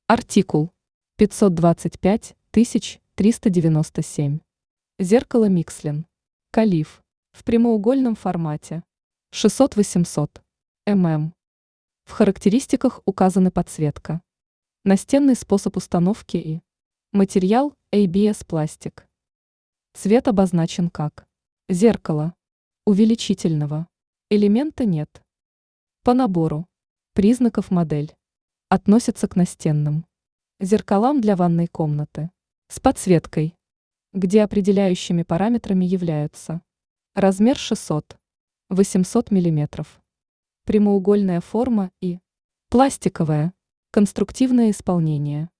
Артикул 525397. Зеркало Микслин. Калиф. В прямоугольном формате. 600-800 мм. В характеристиках указаны подсветка. Настенный способ установки и материал ABS пластик. Цвет обозначен как зеркало. Увеличительного элемента нет. По набору признаков модель относится к настенным зеркалам для ванной комнаты с подсветкой, где определяющими параметрами являются размер 600-800 мм, прямоугольная форма и пластиковое конструктивное исполнение.